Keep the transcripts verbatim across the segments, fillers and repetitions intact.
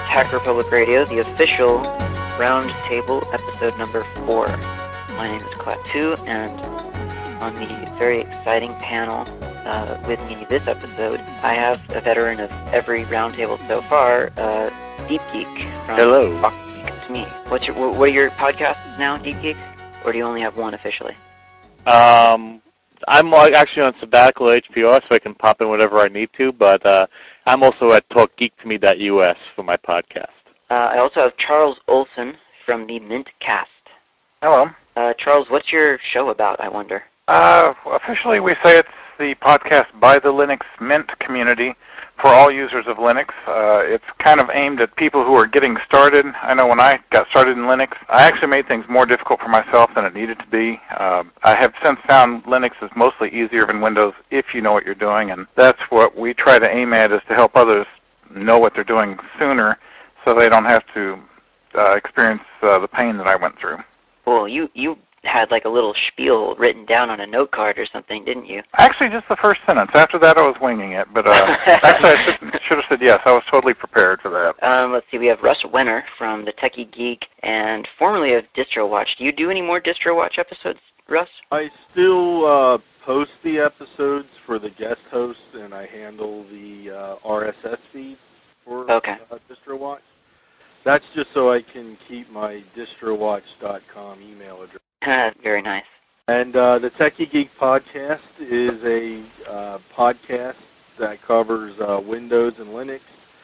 Hacker Public Radio, the official Roundtable, episode number four. My name is Klaatu, and on the very exciting panel uh, with me this episode, I have a veteran of every Roundtable so far, uh, Deep Geek. From Hello. Talk to Me. What's your, what are your podcasts now, Deep Geek? Or do you only have one officially? Um, I'm actually on sabbatical at H P R, so I can pop in whatever I need to, but uh, I'm also at talk geek to me dot U S for my podcast. Uh, I also have Charles Olson from the Mintcast. Hello. Uh, Charles, what's your show about, I wonder? Uh, officially, we say it's the podcast by the Linux Mint community for all users of Linux. Uh, it's kind of aimed at people who are getting started. I know when I got started in Linux, I actually made things more difficult for myself than it needed to be. Uh, I have since found Linux is mostly easier than Windows if you know what you're doing, and that's what we try to aim at, is to help others know what they're doing sooner so they don't have to uh, experience uh, the pain that I went through. Well, you, you had like a little spiel written down on a note card or something, didn't you? Actually, just the first sentence. After that, I was winging it. But uh, actually, I should, should have said yes. I was totally prepared for that. Um, let's see. We have Russ Wenner from the Techie Geek and formerly of DistroWatch. Do you do any more DistroWatch episodes, Russ? I still uh, post the episodes for the guest hosts, and I handle the uh, R S S feed for okay. uh, DistroWatch. That's just so I can keep my distrowatch dot com email address. Very nice. And uh, the Techie Geek podcast is a uh, podcast that covers uh, Windows and Linux,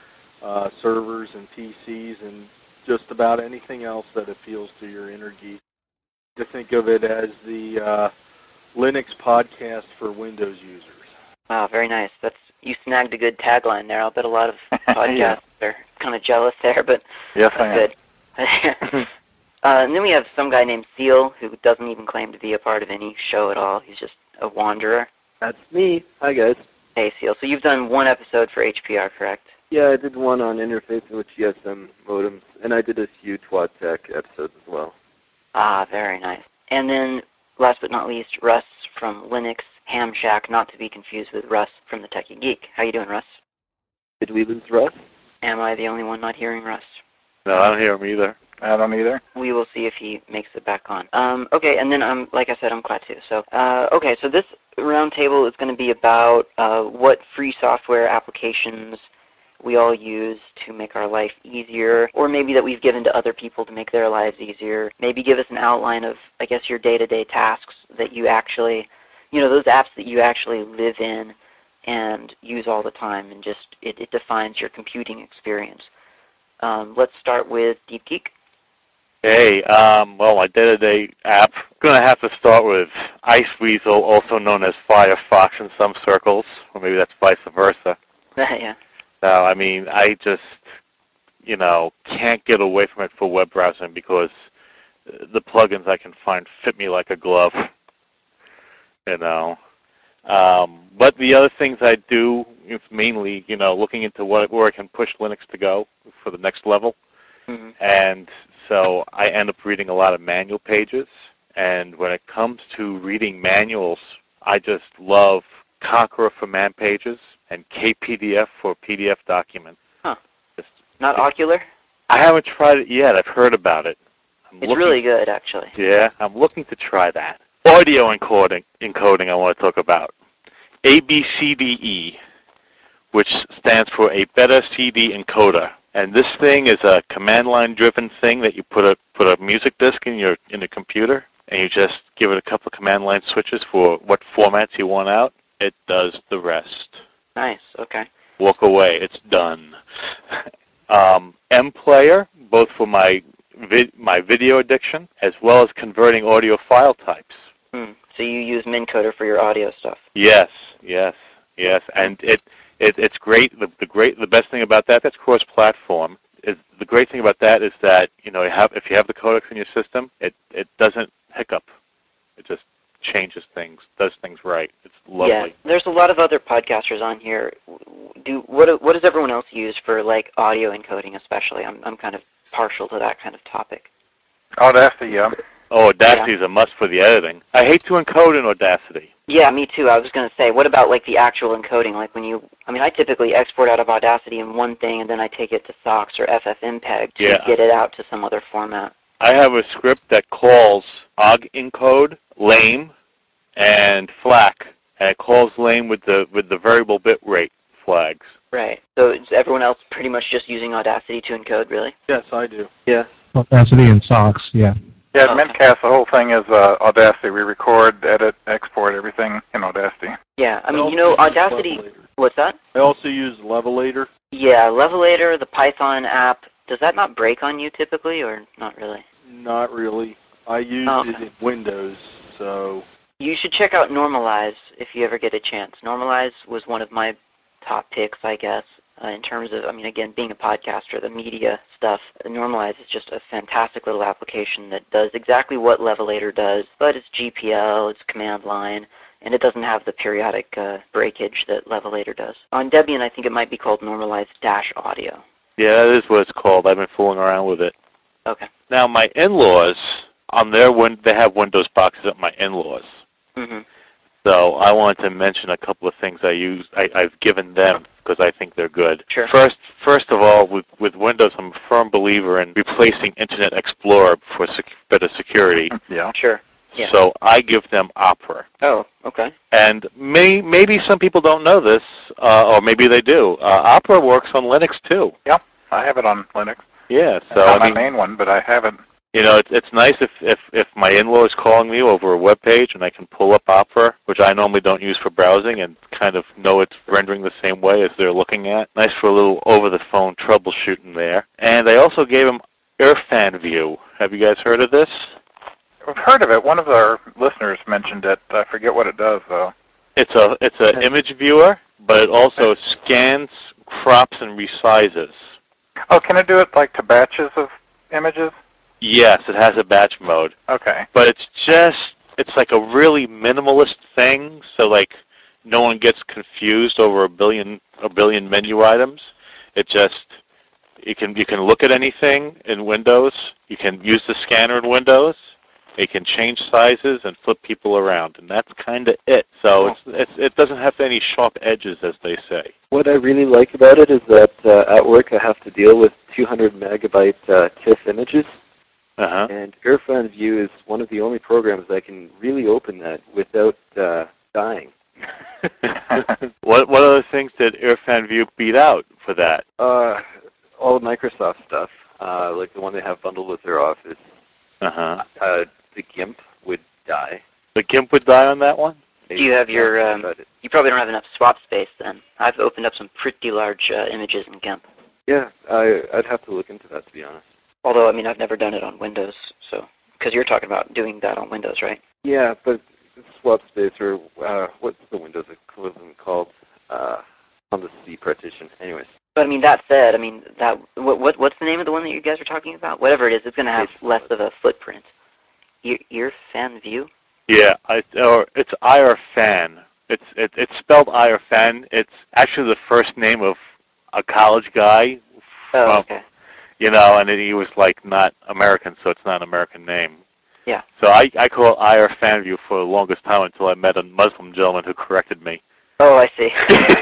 uh, servers and P Cs, and just about anything else that appeals to your inner geek. To think of it as the uh, Linux podcast for Windows users. Wow, very nice. That's you snagged a good tagline there. I'll bet a lot of podcasts yeah. are kind of jealous there, but yes, that's I am. good. uh, and then we have some guy named Seal who doesn't even claim to be a part of any show at all. He's just a wanderer. That's me. Hi, guys. Hey, Seal. So you've done one episode for H P R, correct? Yeah, I did one on interfacing with G S M modems, and I did a few Twat Tech episodes as well. Ah, very nice. And then, last but not least, Russ from Linux Ham Shack, not to be confused with Russ from the Techie Geek. How you doing, Russ? Did we lose Russ? Am I the only one not hearing Russ? No, I don't hear him either. I don't either. We will see if he makes it back on. Um, okay, and then, um, like I said, I'm Klaatu. So, uh, okay, so this roundtable is going to be about uh, what free software applications we all use to make our life easier, or maybe that we've given to other people to make their lives easier. Maybe give us an outline of, I guess, your day-to-day tasks that you actually, you know, those apps that you actually live in and use all the time, and just it, it defines your computing experience. Um, let's start with Deep Geek. Hey, um, well, my day-to-day app, I'm going to have to start with Iceweasel, also known as Firefox in some circles, or maybe that's vice versa. Yeah. No, I mean, I just, you know, can't get away from it for web browsing because the plugins I can find fit me like a glove, you know. Um, but the other things I do is mainly, you know, looking into what, where I can push Linux to go for the next level. Mm-hmm. And so I end up reading a lot of manual pages. And when it comes to reading manuals, I just love Conqueror for man pages and K P D F for P D F documents. Huh. Just, Not it, Ocular? I haven't tried it yet. I've heard about it. I'm It's looking, really good, actually. Yeah, I'm looking to try that. Audio encoding, encoding I want to talk about. A B C D E, which stands for a Better C D Encoder. And this thing is a command line driven thing that you put a put a music disc in your in the computer, and you just give it a couple of command line switches for what formats you want out. It does the rest. Nice, okay. Walk away, it's done. um, M-Player, both for my vid my video addiction, as well as converting audio file types. Hmm. So you use Mincoder for your audio stuff? Yes, yes, yes, and it, it it's great. The, the great the best thing about that, that's cross-platform. Is the great thing about that is that you know you have if you have the codecs in your system, it it doesn't hiccup. It just changes things, does things right. It's lovely. Yeah, there's a lot of other podcasters on here. Do what what does everyone else use for like audio encoding, especially? I'm I'm kind of partial to that kind of topic. Audacity, yeah. Oh, Audacity yeah. is a must for the editing. I hate to encode in Audacity, Yeah, me too. I was going to say, what about like the actual encoding? Like when you, I mean, I typically export out of Audacity in one thing, and then I take it to SOX or FFmpeg to Yeah. get it out to some other format. I have a script that calls OGEncode, lame, and FLAC, and it calls lame with the with the variable bit rate flags. Right. So is everyone else pretty much just using Audacity to encode, really? Yes, I do. Yeah. Audacity and SOX, yeah. Yeah, Oh, at Mintcast, the whole thing is uh, Audacity. We record, edit, export everything in Audacity. Yeah, I mean, also you know, use Audacity, Levelator. what's that? I also use Levelator. Yeah, Levelator, the Python app, does that not break on you typically, or not really? Not really. I use Oh, it okay. in Windows, so... You should check out Normalize if you ever get a chance. Normalize was one of my top picks, I guess, uh, in terms of, I mean, again, being a podcaster, the media stuff. Normalize is just a fantastic little application that does exactly what Levelator does, but it's G P L, it's command line, and it doesn't have the periodic uh, breakage that Levelator does. On Debian, I think it might be called Normalize-Audio. Yeah, that is what it's called. I've been fooling around with it. Okay. Now, my in-laws, on their win- they have Windows boxes at my in-laws. Mm-hmm. So I wanted to mention a couple of things I use, I, I've given them because I think they're good. Sure. First, first of all, with, with Windows, I'm a firm believer in replacing Internet Explorer for sec- better security. Yeah. Sure. Yeah. So I give them Opera. Oh, okay. And may, maybe some people don't know this, uh, or maybe they do. Uh, Opera works on Linux too. Yep, I have it on Linux. Yeah, so Not I mean, my main one, but I have it. you know, it's it's nice if, if, if my in-law is calling me over a web page and I can pull up Opera, which I normally don't use for browsing, and kind of know it's rendering the same way as they're looking at. Nice for a little over-the-phone troubleshooting there. And I also gave them IrfanView. Have you guys heard of this? I've heard of it. One of our listeners mentioned it. I forget what it does, though. It's a it's an image viewer, but it also scans, crops, and resizes. Oh, can it do it like to batches of images? Yes, it has a batch mode. Okay. But it's just, it's like a really minimalist thing, so like no one gets confused over a billion a billion menu items. It just, you can you can look at anything in Windows. You can use the scanner in Windows. It can change sizes and flip people around, and that's kind of it. So it's, it's, it doesn't have any sharp edges, as they say. What I really like about it is that uh, at work I have to deal with two hundred megabyte uh, TIFF images. Uh-huh. And IrfanView is one of the only programs that can really open that without uh, dying. what what other things did IrfanView beat out for that? Uh, all the Microsoft stuff, uh, like the one they have bundled with their Office. Uh-huh. Uh, the GIMP would die. The GIMP would die on that one? Do you have your, um, you probably don't have enough swap space then. I've opened up some pretty large uh, images in GIMP. Yeah, I, I'd have to look into that, to be honest. Although, I mean, I've never done it on Windows, so, because you're talking about doing that on Windows, right? Yeah, but swap space, or uh, what's the Windows equivalent called uh, on the C partition? Anyways. But I mean, that said, I mean, that what, what what's the name of the one that you guys are talking about? Whatever it is, it's going to have less of a footprint. Ear, IrfanView? Yeah, I, or it's Irfan. It's it, it's spelled Irfan. It's actually the first name of a college guy. From, Oh, okay. You know, and he was like not American, so it's not an American name. Yeah. So I I call it Irfanview for the longest time until I met a Muslim gentleman who corrected me. Oh, I see.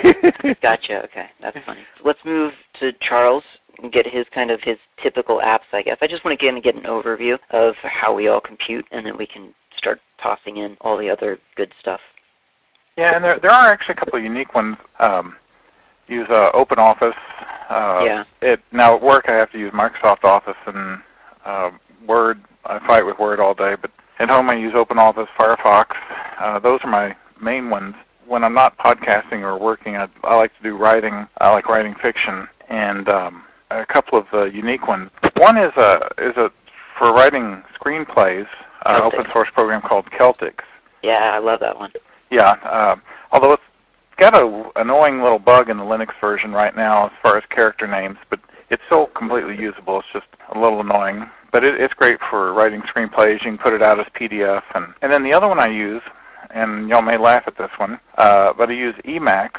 Gotcha. Okay, that's funny. Let's move to Charles and get his kind of his typical apps, I guess. I just want to get, get an overview of how we all compute, and then we can start tossing in all the other good stuff. Yeah, and there there are actually a couple of unique ones. Um, use uh, OpenOffice. Uh, yeah. It now at work I have to use Microsoft Office and uh, Word. I fight with Word all day, but at home I use OpenOffice, Firefox. Uh, those are my main ones. When I'm not podcasting or working, I, I like to do writing. I like writing fiction, and um, a couple of uh, unique ones. One is a is a for writing screenplays. An uh, open source program called Celtix. Yeah, I love that one. Yeah, uh, although it's got a annoying little bug in the Linux version right now as far as character names, but it's still completely usable. It's just a little annoying, but it, it's great for writing screenplays. You can put it out as P D F, and and then the other one I use, and y'all may laugh at this one, uh, but I use Emacs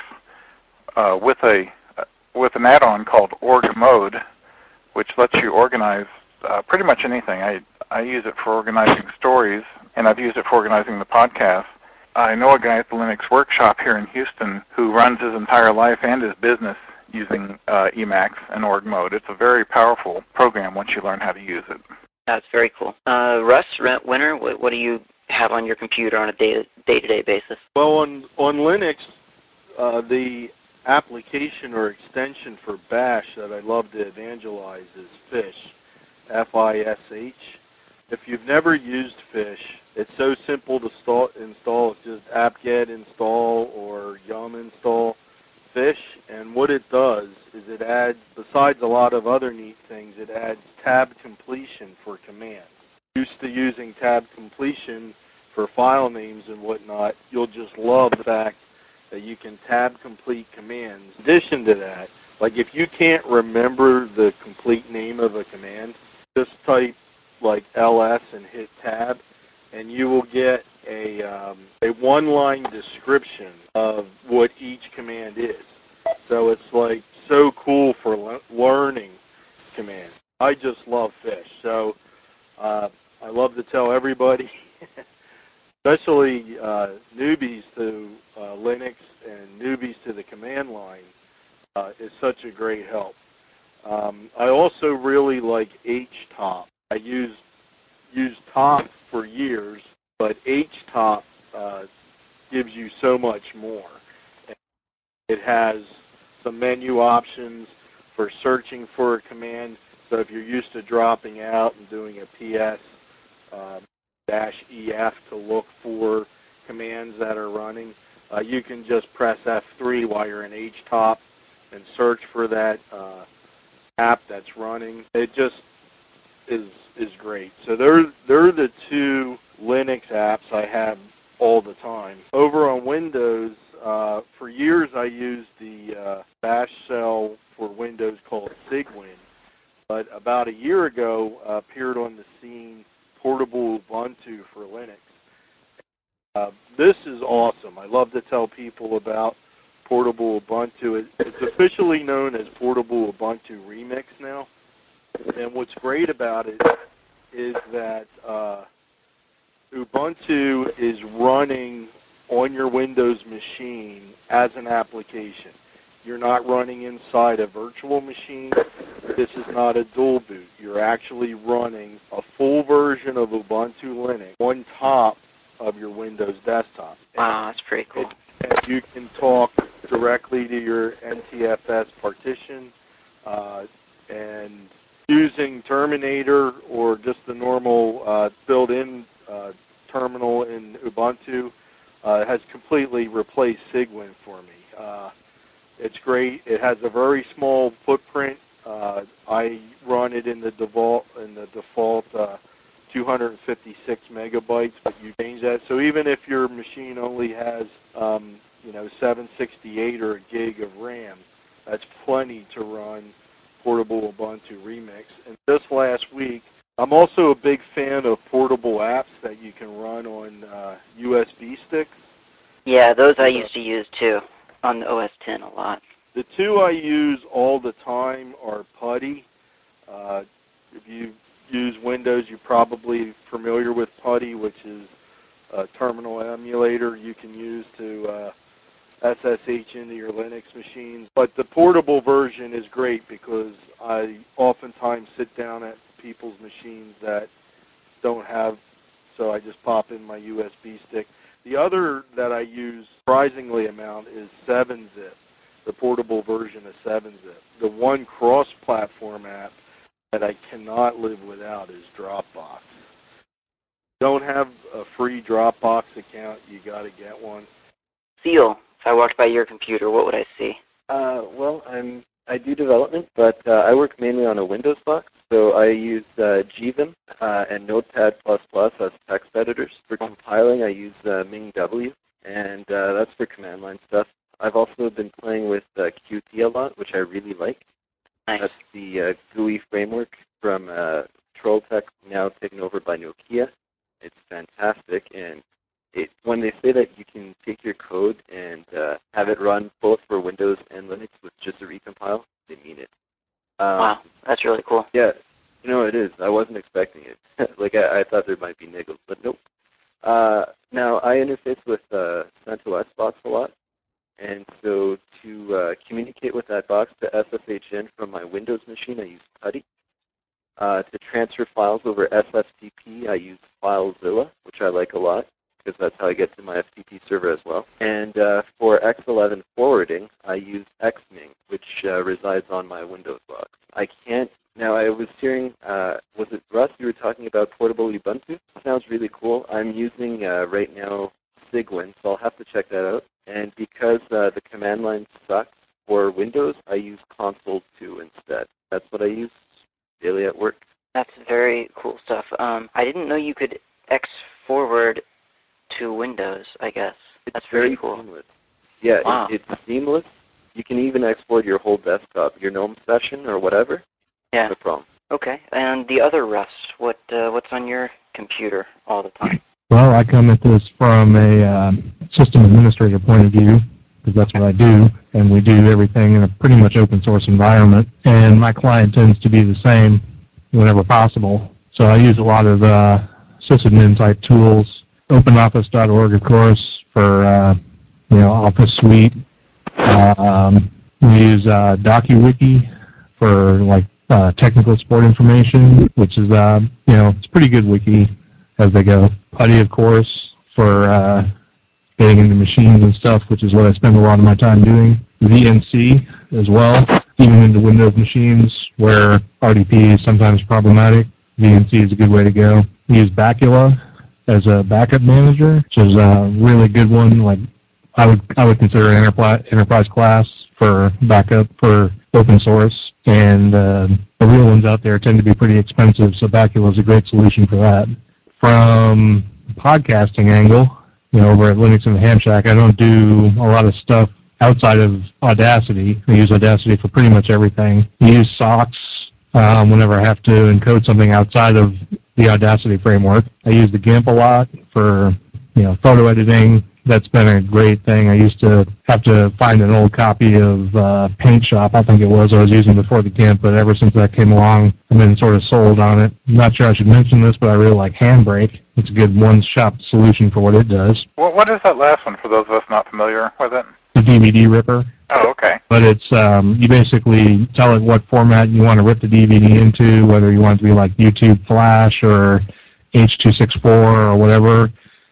uh, with a uh, with an add-on called Org Mode, which lets you organize uh, pretty much anything. I I use it for organizing stories, and I've used it for organizing the podcast. I know a guy at the Linux Workshop here in Houston who runs his entire life and his business using uh, Emacs and org mode. It's a very powerful program once you learn how to use it. That's very cool. Uh, Russ, Winter, what, what do you have on your computer on a day, day-to-day basis? Well, on, on Linux, uh, the application or extension for Bash that I love to evangelize is Fish, F I S H. If you've never used Fish, it's so simple to install. install. It's just apt-get install or yum install Fish, and what it does is it adds, besides a lot of other neat things, it adds tab completion for commands. Used to using tab completion for file names and whatnot, you'll just love the fact that you can tab complete commands. In addition to that, like if you can't remember the complete name of a command, just type like L S and hit tab, and you will get a, um, a one-line description of what each command is. So it's like so cool for le learning commands. I just love Fish. So uh, I love to tell everybody, especially uh, newbies to uh, Linux and newbies to the command line, uh, is such a great help. Um, I also really like H top. I use used top for years, but H top uh, gives you so much more. It has some menu options for searching for a command. So if you're used to dropping out and doing a P S uh, dash E F to look for commands that are running, uh, you can just press F three while you're in H top and search for that uh, app that's running. It just is is great. So they're, they're the two Linux apps I have all the time. Over on Windows, uh, for years I used the uh, bash shell for Windows called Cygwin, but about a year ago uh, appeared on the scene Portable Ubuntu for Linux. Uh, this is awesome. I love to tell people about Portable Ubuntu. It, it's officially known as Portable Ubuntu Remix now, and what's great about it is that uh, Ubuntu is running on your Windows machine as an application. You're not running inside a virtual machine. This is not a dual boot. You're actually running a full version of Ubuntu Linux on top of your Windows desktop. Wow, that's pretty cool. And, and you can talk directly to your N T F S partition, uh, and using Terminator or just the normal uh, built-in uh, terminal in Ubuntu uh, has completely replaced Cygwin for me. Uh, it's great. It has a very small footprint. Uh, I run it in the default in the default uh, two hundred fifty-six megabytes, but you change that. So even if your machine only has um, you know seven sixty-eight or a gig of RAM, that's plenty to run Portable Ubuntu Remix. And this last week, I'm also a big fan of portable apps that you can run on uh, U S B sticks. Yeah, those I used to use too on the O S ten a lot. The two I use all the time are Putty. Uh, if you use Windows, you're probably familiar with Putty, which is a terminal emulator you can use to uh, S S H into your Linux machines. But the portable version is great because I oftentimes sit down at people's machines that don't have, so I just pop in my U S B stick. The other that I use surprisingly amount is seven zip, the portable version of seven zip. The one cross-platform app that I cannot live without is Dropbox. Don't have a free Dropbox account, you got to get one. Seal. If I walked by your computer, what would I see? Uh, well, I'm I do development, but uh, I work mainly on a Windows box. So I use uh, G V I M uh, and Notepad plus plus as text editors. For compiling, I use uh, MingW, and uh, that's for command line stuff. I've also been playing with uh, Qt a lot, which I really like. Nice. That's the uh, G U I framework from uh, Trolltech, now taken over by Nokia. It's fantastic, and it, when they say that you can take your code and uh, have it run both for Windows and Linux with just a recompile, they mean it. Um, Wow, that's really cool. Yeah, you know it is. I wasn't expecting it. like I, I thought there might be niggles, but nope. Uh, now I I interface with uh, CentOS box a lot, and so to uh, communicate with that box to S S H in from my Windows machine, I use PuTTY. Uh, to transfer files over S F T P, I use FileZilla, which I like a lot, because that's how I get to my F T P server as well. And uh, for X eleven forwarding, I use Xming, which uh, resides on my Windows box. I can't, now I was hearing, uh, was it Russ, you were talking about portable Ubuntu? Sounds really cool. I'm using uh, right now Cygwin, so I'll have to check that out. And because uh, the command line sucks for Windows, I use Console two instead. That's what I use daily at work. That's very cool stuff. Um, I didn't know you could X forward to Windows, I guess. It's That's very very cool. Seamless. Yeah, Wow. it, it's seamless. You can even export your whole desktop, your GNOME session or whatever. Yeah. No problem. Okay. And the other Russ, what uh, what's on your computer all the time? Well, I come at this from a uh, system administrator point of view, because that's what I do, and we do everything in a pretty much open source environment, and my client tends to be the same whenever possible. So I use a lot of uh, sysadmin type tools, open office dot org, of course, for uh, you know, Office Suite. Uh, um, we use uh, DocuWiki for like uh, technical support information, which is uh, you know, it's a pretty good wiki as they go. PuTTY, of course, for uh, getting into machines and stuff, which is what I spend a lot of my time doing. V N C as well, even into Windows machines where R D P is sometimes problematic. V N C is a good way to go. We use Bacula as a backup manager, which is a really good one. Like I would, I would consider an enterprise, enterprise class for backup for open source, and uh, the real ones out there tend to be pretty expensive, so Bacula is a great solution for that. From the podcasting angle, you know, over at Linux and the Ham Shack, I don't do a lot of stuff outside of Audacity. I use Audacity for pretty much everything. I use SOX um, whenever I have to encode something outside of the Audacity framework. I use the GIMP a lot for, you know, photo editing. That's been a great thing. I used to have to find an old copy of uh, Paint Shop, I think it was, I was using before the GIMP, but ever since that came along, I've been sort of sold on it. I'm not sure I should mention this, but I really like Handbrake. It's a good one-shop solution for what it does. Well, what is that last one for those of us not familiar with it? The D V D ripper. Oh, okay. But it's, um, you basically tell it what format you want to rip the D V D into, whether you want it to be like YouTube Flash or H two sixty-four or whatever.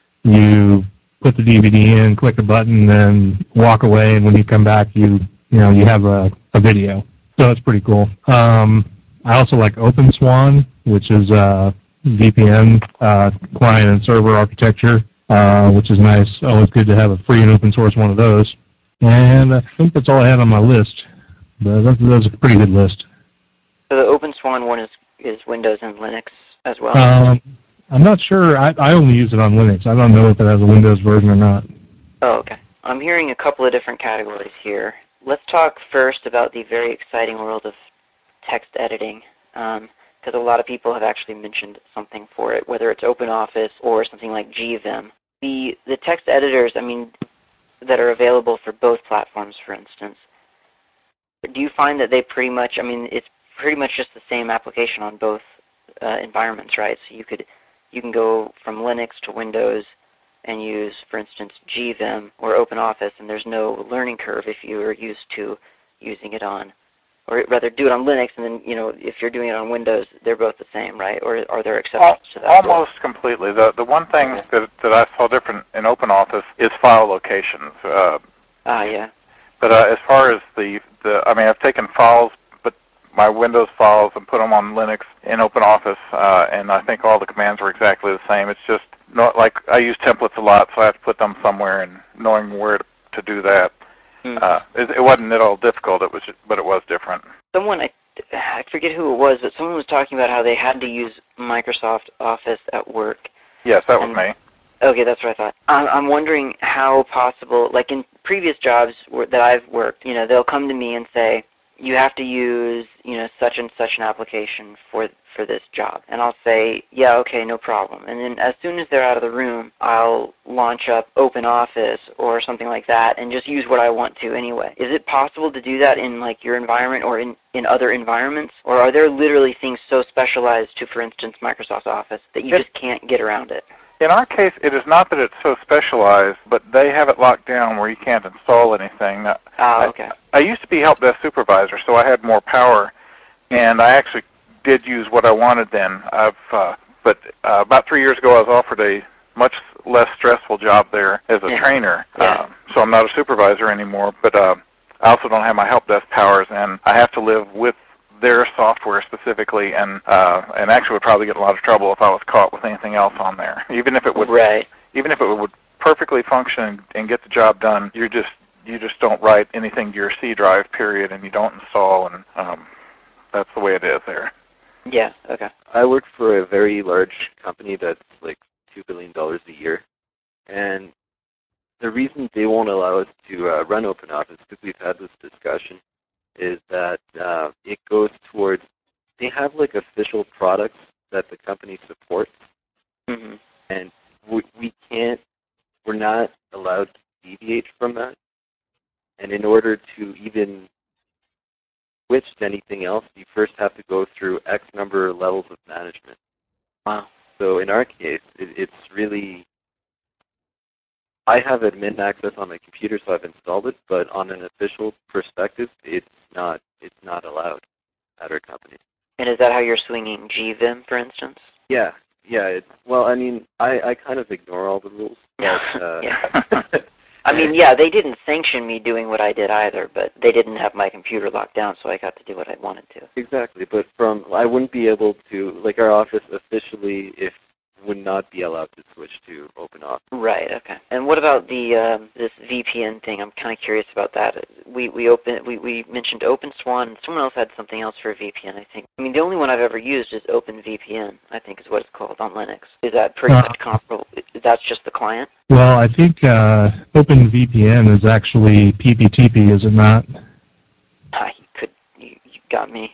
You put the D V D in, click a button, then walk away, and when you come back, you you know you have a, a video. So it's pretty cool. Um, I also like OpenSwan, which is a V P N uh, client and server architecture, uh, which is nice. Always good to have a free and open source one of those. And I think that's all I had on my list. But that's, that's a pretty good list. So the OpenSwan one is, is Windows and Linux as well? Um, I'm not sure. I, I only use it on Linux. I don't know if it has a Windows version or not. Oh, okay. I'm hearing a couple of different categories here. Let's talk first about the very exciting world of text editing, because um, a lot of people have actually mentioned something for it, whether it's OpenOffice or something like G Vim. The, the text editors, I mean, that are available for both platforms, for instance, do you find that they pretty much, I mean, it's pretty much just the same application on both uh, environments, right? So you could you can go from Linux to Windows and use, for instance, G Vim or OpenOffice, and there's no learning curve if you are used to using it on, or rather do it on Linux, and then, you know, if you're doing it on Windows, they're both the same, right? Or are there exceptions to that? Almost completely. The the one thing Okay. that that I saw different in OpenOffice is file locations. Uh, Ah, yeah. but uh, as far as the, the, I mean, I've taken files, but my Windows files, and put them on Linux in OpenOffice, uh, and I think all the commands are exactly the same. It's just not like I use templates a lot, so I have to put them somewhere, and knowing where to, to do that. Hmm. Uh, it, it wasn't at all difficult. It was, just, but it was different. Someone, I, I forget who it was, but someone was talking about how they had to use Microsoft Office at work. Yes, that was And me. Okay, that's what I thought. I'm, I'm wondering how possible, like in previous jobs where, that I've worked, you know, they'll come to me and say, you have to use, you know, such and such an application for for this job. And I'll say, yeah, okay, no problem. And then as soon as they're out of the room, I'll launch up OpenOffice or something like that and just use what I want to anyway. Is it possible to do that in, like, your environment or in, in other environments? Or are there literally things so specialized to, for instance, Microsoft Office that you It, just can't get around it? In our case, it is not that it's so specialized, but they have it locked down where you can't install anything. Oh, okay. I, I used to be help desk supervisor, so I had more power, and I actually did use what I wanted then. I've, uh, but uh, about three years ago, I was offered a much less stressful job there as a yeah. trainer. Yeah. Uh, so I'm not a supervisor anymore, but uh, I also don't have my help desk powers, and I have to live with their software specifically, and uh, and actually would probably get in a lot of trouble if I was caught with anything else on there. Even if it would, right. even if it would perfectly function and get the job done, you just you just don't write anything to your C drive, period, and you don't install, and um, that's the way it is there. Yeah. Okay. I work for a very large company that's like two billion dollars a year, and the reason they won't allow us to uh, run OpenOffice, is because we've had this discussion, is that uh, it goes towards, they have like official products that the company supports, mm-hmm. and we, we can't, we're not allowed to deviate from that. And in order to even switch to anything else, you first have to go through X number of levels of management. Wow. So in our case, it, it's really, I have admin access on my computer, so I've installed it, but on an official perspective, it's not it's not allowed at our company. And is that how you're swinging G Vim, for instance? Yeah, yeah. It's, well, I mean, I, I kind of ignore all the rules, but uh, yeah. I mean, yeah, they didn't sanction me doing what I did either, but they didn't have my computer locked down, so I got to do what I wanted to. Exactly, but from I wouldn't be able to, like our office officially, if would not be allowed to switch to OpenOffice. Right. Okay. And what about the um, this V P N thing? I'm kind of curious about that. We we open we, we mentioned OpenSwan. Someone else had something else for a V P N, I think. I mean, the only one I've ever used is OpenVPN. I think is what it's called on Linux. Is that pretty uh, much comparable? That's just the client? Well, I think uh, OpenVPN is actually P P T P, is it not? Ah, you could you, you got me.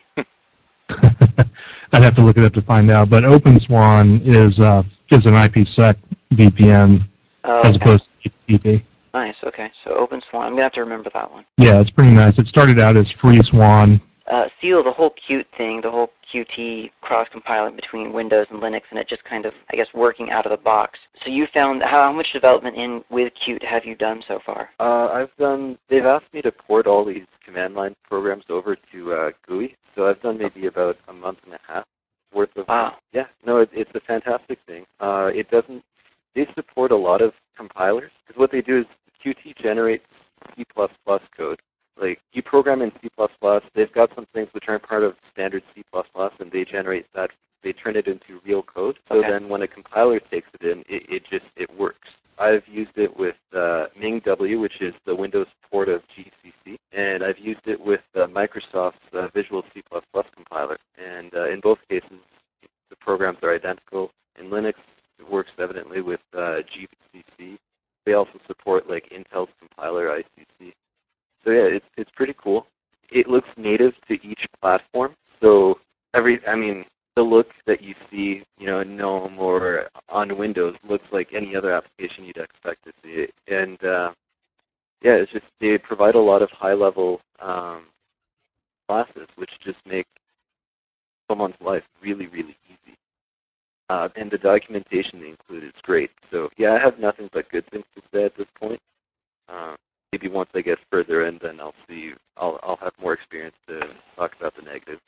I'd have to look it up to find out, but OpenSwan is uh, is an IPsec V P N oh, as okay. opposed to P P T P. Nice. Okay. So OpenSwan. I'm gonna have to remember that one. Yeah, it's pretty nice. It started out as FreeSwan. Uh, Seal, the whole Qt thing, the whole Qt cross-compiling between Windows and Linux, and it just kind of, I guess, working out of the box. So you found, how, how much development in with Qt have you done so far? Uh, I've done, they've asked me to port all these command line programs over to uh, G U I, so I've done maybe about a month and a half worth of, wow. Yeah, no, it, it's a fantastic thing. Uh, it doesn't, they support a lot of compilers, because what they do is Qt generates C plus plus code. Like, you program in C plus plus, they've got some things which aren't part of standard C plus plus, and they generate that, they turn it into real code. So okay. then when a compiler takes it in, it, it just, it works. I've used it with uh, MingW, which is the Windows port of G C C, and I've used it with uh, Microsoft's uh, Visual C plus plus compiler. And uh, in both cases, the programs are identical. In Linux, it works evidently with uh, G C C. They also support like Intel's compiler, I C C. So yeah, it's it's pretty cool. It looks native to each platform. So every, I mean, the look that you see, you know, in GNOME or on Windows looks like any other application you'd expect to see. And uh, yeah, it's just they provide a lot of high-level um, classes, which just make someone's life really, really easy. Uh, and the documentation they include is great. So yeah, I have nothing but good things to say at this point. Uh, maybe once I get further in, then I'll see. I'll I'll have more experience to talk about the negatives.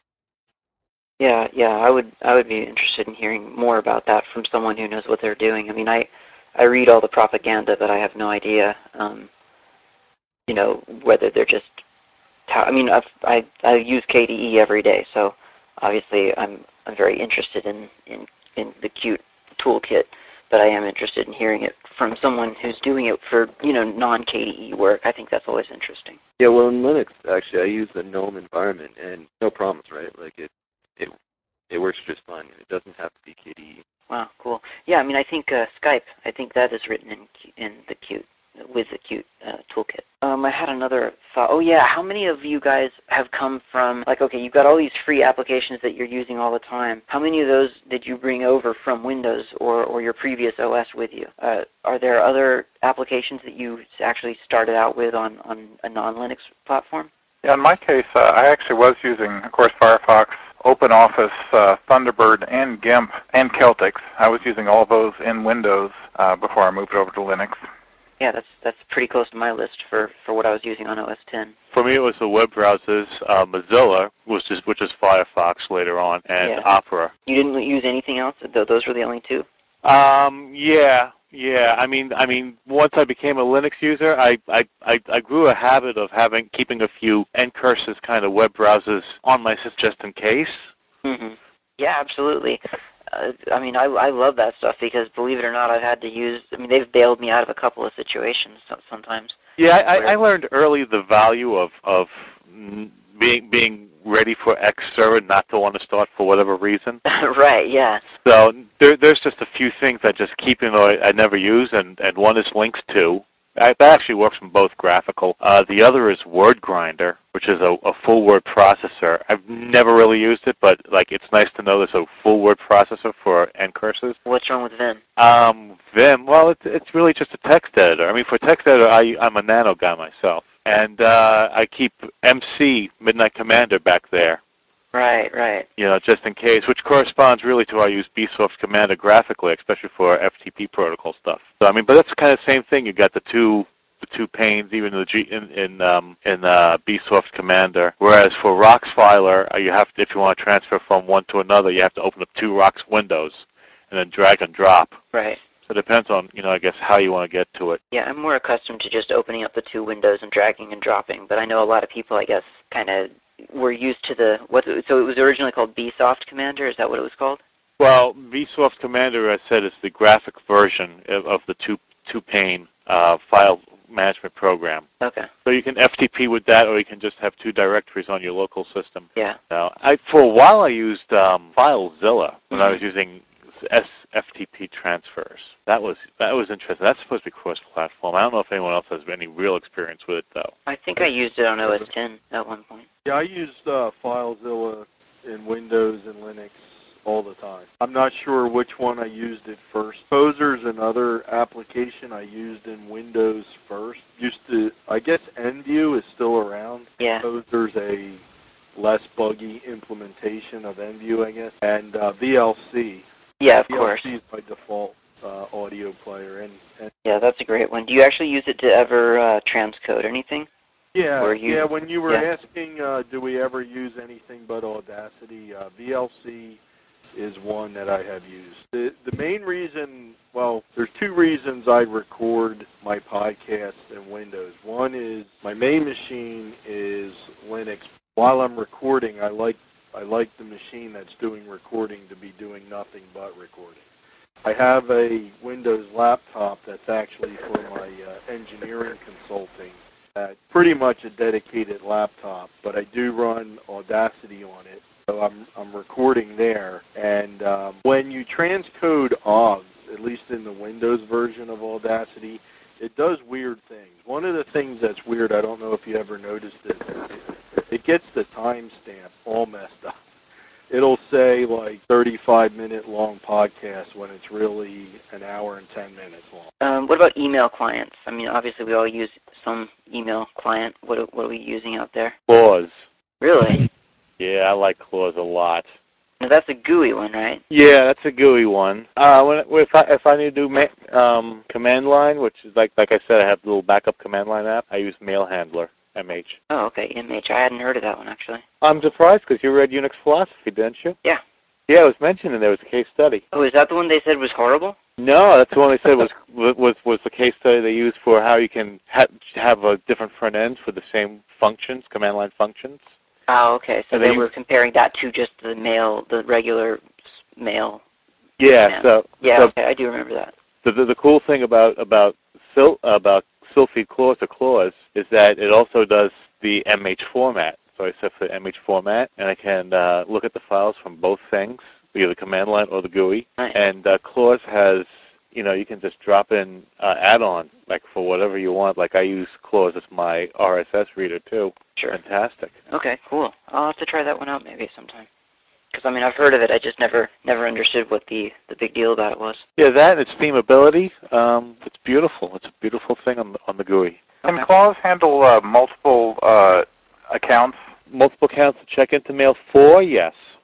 Yeah, yeah, I would I would be interested in hearing more about that from someone who knows what they're doing. I mean, I I read all the propaganda, but I have no idea, um, you know, whether they're just. I mean, I've, I I use K D E every day, so obviously I'm I'm very interested in in in the Qt toolkit, but I am interested in hearing it from someone who's doing it for, you know, non-K D E work. I think that's always interesting. Yeah, well, in Linux, actually, I use a GNOME environment, and no problems, right? Like it. It it works just fine. It doesn't have to be K D E. Wow, cool. Yeah, I mean, I think uh, Skype. I think that is written in in the Qt with the Qt uh, toolkit. Um, I had another thought. Oh yeah, how many of you guys have come from, like, okay, you've got all these free applications that you're using all the time. How many of those did you bring over from Windows or or your previous O S with you? Uh, are there other applications that you actually started out with on on a non-Linux platform? Yeah, in my case, uh, I actually was using, of course, Firefox OpenOffice, uh, Thunderbird, and GIMP, and Celtix. I was using all those in Windows uh, before I moved over to Linux. Yeah, that's that's pretty close to my list for, for what I was using on O S ten. For me, it was the web browsers, uh, Mozilla, which is which is Firefox later on, and Yeah. Opera. You didn't use anything else? Th- Those were the only two? Um, yeah, yeah. I mean, I mean, once I became a Linux user, I I, I, I grew a habit of having keeping a few Ncurses kind of web browsers on my system just in case. Mm-hmm. Yeah, absolutely. Uh, I mean, I, I love that stuff because, believe it or not, I've had to use, I mean, they've bailed me out of a couple of situations sometimes. Yeah, I, I learned early the value of, of being being ready for X server, not to want to start for whatever reason. Right, yeah. So there, there's just a few things I just keep in I, I never use, and, and one is Links two. I, that actually works from both graphical. Uh, the other is WordGrinder, which is a, a full word processor. I've never really used it, but like it's nice to know there's a full word processor for Ncurses. What's wrong with Vim? Um, Vim, well, it's it's really just a text editor. I mean, for text editor, I, I'm a Nano guy myself, and uh, I keep M C Midnight Commander back there. Right, right. You know, just in case, which corresponds really to how I use Bsoft Commander graphically, especially for F T P protocol stuff. So I mean, but that's kind of the same thing. You got the two, the two panes, even in the G, in in um, in uh, Bsoft Commander. Whereas for Roxfiler, uh, you have to, if you want to transfer from one to another, you have to open up two Rox windows and then drag and drop. Right. So it depends on, you know, I guess how you want to get to it. Yeah, I'm more accustomed to just opening up the two windows and dragging and dropping, but I know a lot of people, I guess, kind of were used to the, what, so it was originally called Bsoft Commander, is that what it was called? Well, Bsoft Commander, I said, is the graphic version of, of the two, two-pane uh, file management program. Okay. So you can F T P with that, or you can just have two directories on your local system. Yeah. Now, I, for a while I used um, FileZilla when mm-hmm. I was using S F T P transfers. That was that was interesting. That's supposed to be cross-platform. I don't know if anyone else has any real experience with it, though. I think I used it on O S ten at one point. Yeah, I used uh, FileZilla in Windows and Linux all the time. I'm not sure which one I used it first. Composer's another application I used in Windows first. Used to, I guess NView is still around. Yeah. Composer's a less buggy implementation of NView, I guess. And uh, V L C. Yeah, of V L C course. is by default uh, audio player. And, and yeah, that's a great one. Do you actually use it to ever uh, transcode anything? Yeah, you, yeah. When you were yeah. asking, uh, do we ever use anything but Audacity, uh, V L C is one that I have used. The the main reason, well, there's two reasons I record my podcasts in Windows. One is my main machine is Linux. While I'm recording, I like I like the machine that's doing recording to be doing nothing but recording. I have a Windows laptop that's actually for my uh, engineering consulting. Uh, pretty much a dedicated laptop, but I do run Audacity on it, so I'm I'm recording there. And um, when you transcode O G S, at least in the Windows version of Audacity, it does weird things. One of the things that's weird, I don't know if you ever noticed it, it, it gets the timestamp all messed up. It'll say like thirty-five minute long podcast when it's really an hour and ten minutes long. Um, what about email clients? I mean, obviously we all use some email client. What are, what are we using out there? Clause. Really? Yeah, I like Clause a lot. Now that's a G U I one, right? Yeah, that's a G U I one. Uh, when, if I if I need to do ma um, command line, which is like like I said, I have a little backup command line app. I use Mail Handler. M H. Oh, okay, M H. I hadn't heard of that one, actually. I'm surprised because you read Unix Philosophy, didn't you? Yeah. Yeah, it was mentioned and there was a case study. Oh, is that the one they said was horrible? No, that's the one they said was was was the case study they used for how you can ha have a different front ends for the same functions, command line functions. Oh, okay. So and they, they were comparing that to just the mail, the regular mail. Yeah. command. So yeah, so okay, I do remember that. The the, the cool thing about about Sil about Silpheed Clause to Clause is that it also does the M H format. So I set for the M H format, and I can uh, look at the files from both things, either the command line or the G U I. Nice. And uh, Clause has, you know, you can just drop in uh, add-on, like for whatever you want. Like I use Clause as my R S S reader too. Sure. Fantastic. Okay, cool. I'll have to try that one out maybe sometime. Because, I mean, I've heard of it. I just never never understood what the, the big deal about it was. Yeah, that, its themability, um, it's beautiful. It's a beautiful thing on the, on the G U I. Can Clause handle uh, multiple uh, accounts? Multiple accounts to check into mail for? Yes.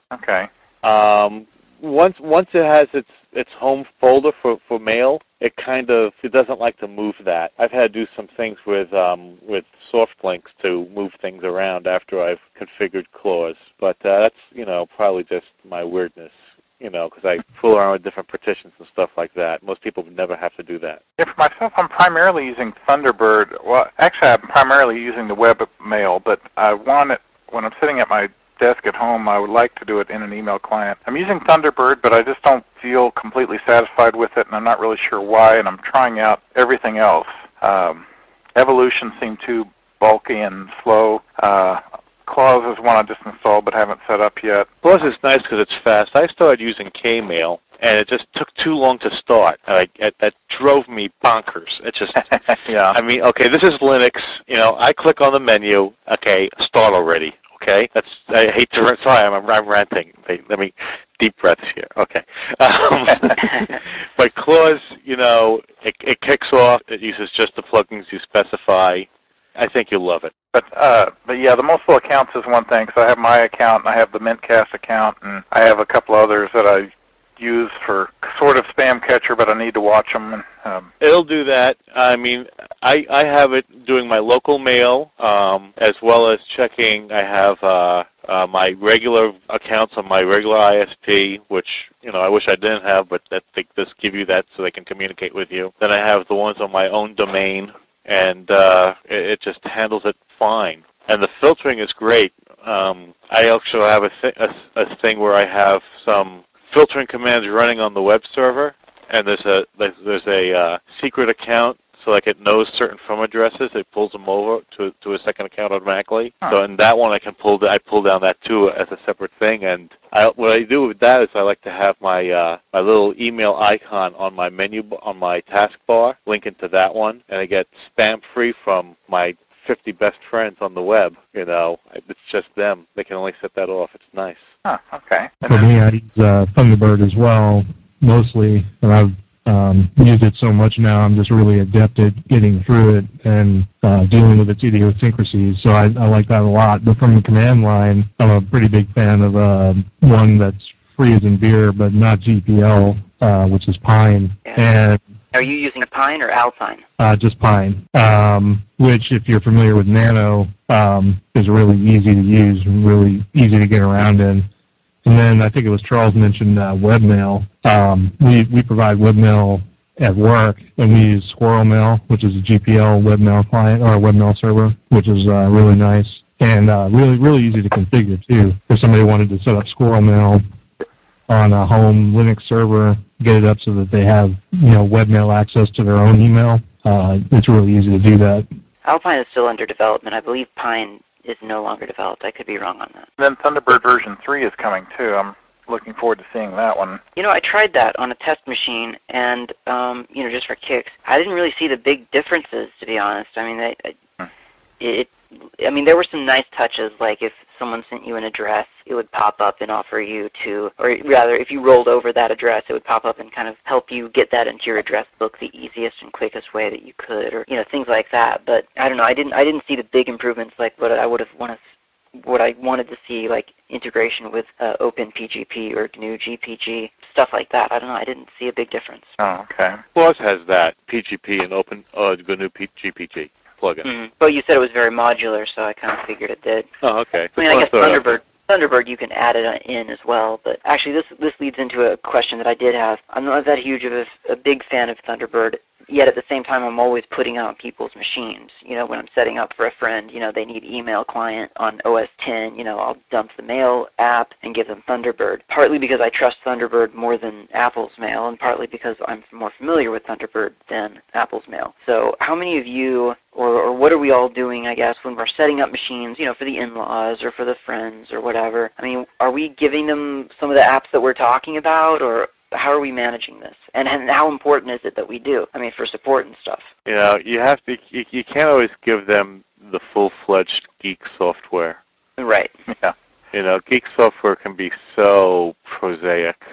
Okay. Um, once once it has its its home folder for, for mail, it kind of it doesn't like to move that. I've had to do some things with um, with soft links to move things around after I've configured clause, but uh, that's you know probably just my weirdness. You know, because I fool around with different partitions and stuff like that. Most people would never have to do that. Yeah, for myself, I'm primarily using Thunderbird. Well, actually, I'm primarily using the web mail, but I want it when I'm sitting at my desk at home. I would like to do it in an email client. I'm using Thunderbird, but I just don't feel completely satisfied with it, and I'm not really sure why. And I'm trying out everything else. Um, Evolution seemed too bulky and slow. Uh, Clause is one I just installed but haven't set up yet. Clause is nice because it's fast. I started using Kmail, and it just took too long to start. And I, it, that drove me bonkers. It just, yeah. I mean, okay, this is Linux. You know, I click on the menu. Okay, start already. Okay, that's. I hate to. Sorry, I'm, I'm ranting. Wait, let me deep breaths here. Okay, um, but Clause, you know, it, it kicks off. It uses just the plugins you specify. I think you'll love it. But uh, but yeah, the multiple accounts is one thing. So I have my account, and I have the Mintcast account, and I have a couple others that I use for sort of spam catcher, but I need to watch them. And, um, It'll do that. I mean, I I have it doing my local mail um, as well as checking. I have uh, uh, my regular accounts on my regular I S P, which you know I wish I didn't have, but I think this give you that so they can communicate with you. Then I have the ones on my own domain, and uh, it, it just handles it fine. And the filtering is great. Um, I also have a, th- a, a thing where I have some filtering commands running on the web server, and there's a there's, there's a uh, secret account, so like it knows certain from addresses. It pulls them over to to a second account automatically. Huh. So in that one, I can pull I pull down that too as a separate thing. And I, what I do with that is I like to have my uh, my little email icon on my menu on my taskbar, link into that one, and I get spam free from my fifty best friends on the web. You know, it's just them. They can only set that off. It's nice. Huh, okay. And For then, me, I use uh, Thunderbird as well, mostly, and I've um, used it so much now, I'm just really adept at getting through it and uh, dealing with its idiosyncrasies, so I, I like that a lot. But from the command line, I'm a pretty big fan of uh, one that's free as in beer, but not G P L, uh, which is Pine. Yeah. And Are you using Pine or Alpine? Uh, just Pine, um, which, if you're familiar with Nano, um, is really easy to use and really easy to get around in. And then I think it was Charles mentioned uh, webmail. Um, we, we provide webmail at work, and we use Squirrel Mail, which is a G P L webmail client or a webmail server, which is uh, really nice and uh, really really easy to configure too. If somebody wanted to set up Squirrel Mail on a home Linux server, get it up so that they have you know webmail access to their own email. Uh, it's really easy to do that. Alpine is still under development. I believe Pine is no longer developed. I could be wrong on that. then Thunderbird version three is coming too. I'm looking forward to seeing that one. You know, I tried that on a test machine, and um, you know, just for kicks, I didn't really see the big differences, to be honest. I mean, I, I, Hmm. it. I mean, there were some nice touches, like if someone sent you an address, it would pop up and offer you to, or rather, if you rolled over that address, it would pop up and kind of help you get that into your address book the easiest and quickest way that you could, or you know, things like that. But I don't know, I didn't, I didn't see the big improvements like what I would have wanted, what I wanted to see, like integration with uh, OpenPGP or G N U G P G, stuff like that. I don't know, I didn't see a big difference. Oh, okay. Clause has that P G P and Open uh, G N U G P G plugin. Mm-hmm. But you said it was very modular, so I kind of figured it did. Oh, okay. I mean, I guess Thunderbird, Thunderbird you can add it in as well, but actually this this leads into a question that I did have. I'm not that huge of a, a big fan of Thunderbird, yet at the same time I'm always putting it on people's machines. You know, when I'm setting up for a friend, you know, they need email client on O S ten, you know, I'll dump the mail app and give them Thunderbird, partly because I trust Thunderbird more than Apple's mail, and partly because I'm more familiar with Thunderbird than Apple's mail. So how many of you, or, or what are we all doing, I guess, when we're setting up machines, you know, for the in-laws or for the friends or whatever? I mean, are we giving them some of the apps that we're talking about, or how are we managing this? And, and how important is it that we do? I mean, for support and stuff. You know, you have to. You, you can't always give them the full-fledged geek software. Right. Yeah. You know, geek software can be so prosaic.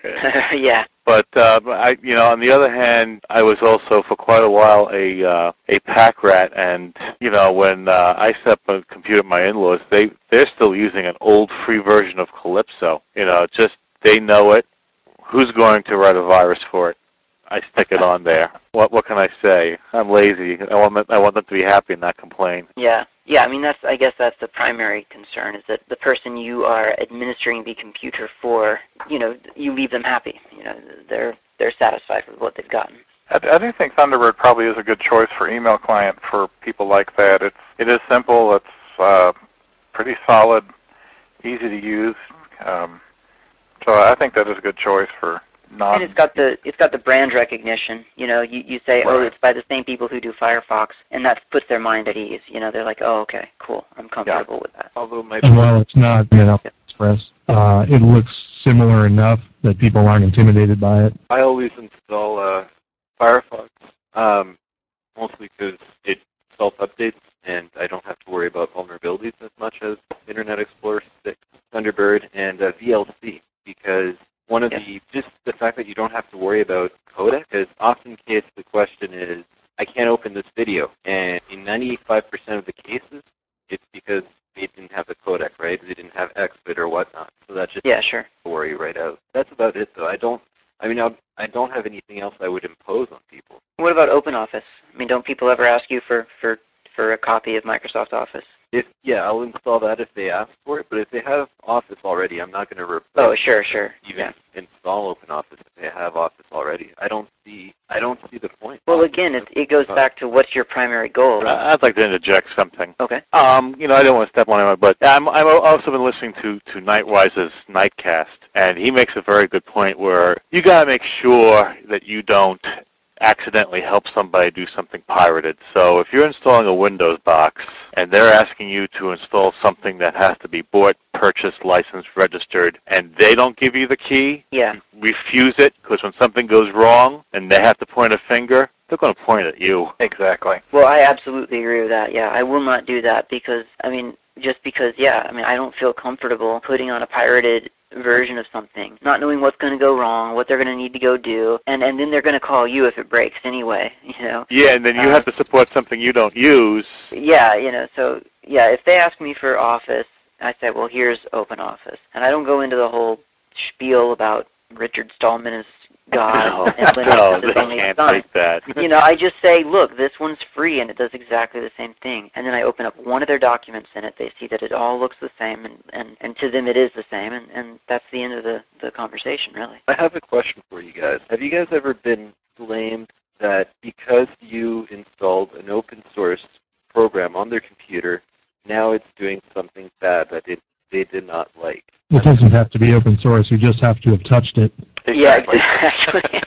Yeah. But uh, I, you know, on the other hand, I was also for quite a while a uh, a pack rat, and you know, when uh, I set up a computer at my in-laws, they they're still using an old free version of Calypso. You know, just they know it. Who's going to write a virus for it? I stick it on there. What what can I say? I'm lazy. I want them, I want them to be happy and not complain. Yeah. Yeah, I mean, that's, I guess that's the primary concern, is that the person you are administering the computer for, you know, you leave them happy. You know, they're they're satisfied with what they've gotten. I, I do think Thunderbird probably is a good choice for email client for people like that. It's it is simple. It's uh, pretty solid, easy to use. Um, so I think that is a good choice for non. And it's got the it's got the brand recognition. You know, you, you say, oh, Right. it's by the same people who do Firefox, and that puts their mind at ease. You know, they're like, oh, okay, cool, I'm comfortable Yeah. with that. Although my And while it's not Internet Express, uh, it looks similar enough that people aren't intimidated by it. I always install uh, Firefox, um, mostly because it self-updates and I don't have to worry about vulnerabilities as much as Internet Explorer six, Thunderbird, and uh, V L C, because one of Yep. the, just the fact that you don't have to worry about codec, because often case the question is, I can't open this video, and in ninety-five percent of the cases, it's because they didn't have the codec, right? They didn't have X B I T or whatnot, so that's just Yeah, sure. a worry right out. That's about it, though. I don't, I mean, I, I don't have anything else I would impose on people. What about OpenOffice? I mean, don't people ever ask you for, for, for a copy of Microsoft Office? If yeah, I'll install that if they ask for it. But if they have Office already, I'm not going to replace. Oh, sure, sure. Even Yeah. install OpenOffice if they have Office already. I don't see. I don't see the point. Well, again, it, it goes back to what's your primary goal. I- I'd like to interject something. Okay. Um, you know, I don't want to step on anyone, but I'm I've also been listening to to Nightwise's Nightcast, and he makes a very good point where you got to make sure that you don't accidentally help somebody do something pirated. So if you're installing a Windows box and they're asking you to install something that has to be bought, purchased, licensed, registered, and they don't give you the key, Yeah. refuse it, because when something goes wrong and they have to point a finger, they're going to point at you. Exactly. Well, I absolutely agree with that. Yeah, I will not do that because, I mean, just because, yeah, I mean, I don't feel comfortable putting on a pirated version of something, not knowing what's going to go wrong, what they're going to need to go do, and, and then they're going to call you if it breaks anyway, you know. Yeah, and then you Uh, have to support something you don't use. Yeah, you know, so, yeah, if they ask me for Office, I say, well, here's OpenOffice. And I don't go into the whole spiel about Richard Stallman is God No, and Linux no, is his they only can't son. take that. You know, I just say, look, this one's free and it does exactly the same thing. And then I open up one of their documents in it. They see that it all looks the same, and, and, and to them it is the same, and, and that's the end of the, the conversation, really. I have a question for you guys. Have you guys ever been blamed that because you installed an open source program on their computer, now it's doing something bad that it, they did not like? It doesn't have to be open source. You just have to have touched it. Exactly. Yeah, exactly.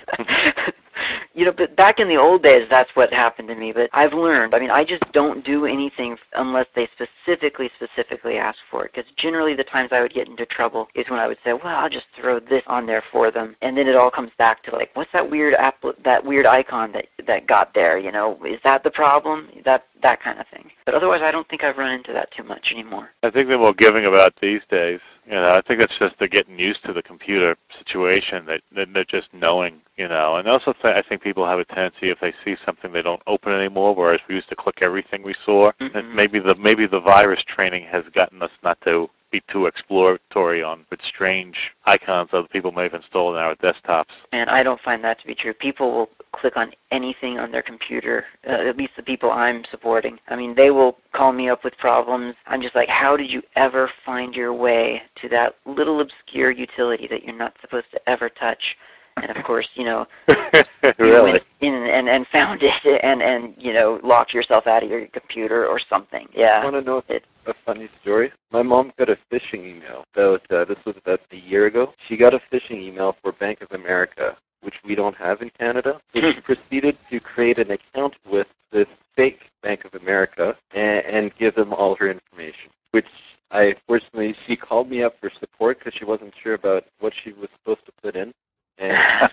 You know, but back in the old days, that's what happened to me. But I've learned, I mean, I just don't do anything unless they specifically, specifically ask for it. Because generally the times I would get into trouble is when I would say, well, I'll just throw this on there for them. And then it all comes back to, like, what's that weird app, that weird icon that, that got there, you know? Is that the problem? That, that kind of thing. But otherwise, I don't think I've run into that too much anymore. I think they're more giving about these days. You know, I think it's just they're getting used to the computer situation. That they're, they're just knowing, you know. And also, th- I think people have a tendency if they see something they don't open anymore. Whereas we used to click everything we saw. Mm-hmm. And maybe the maybe the virus training has gotten us not to be too exploratory on with strange icons other people may have installed on our desktops. And I don't find that to be true. People will click on anything on their computer, uh, at least the people I'm supporting. I mean, they will call me up with problems. I'm just like, how did you ever find your way to that little obscure utility that you're not supposed to ever touch? And of course, you know, you Really? went in and, and found it and, and, you know, locked yourself out of your computer or something. Yeah. I want to know if a funny story. My mom got a phishing email. About, uh, this was about a year ago. She got a phishing email for Bank of America, which we don't have in Canada. So she proceeded to create an account with this fake Bank of America and, and give them all her information, which I, fortunately, she called me up for support because she wasn't sure about what she was supposed to put in. And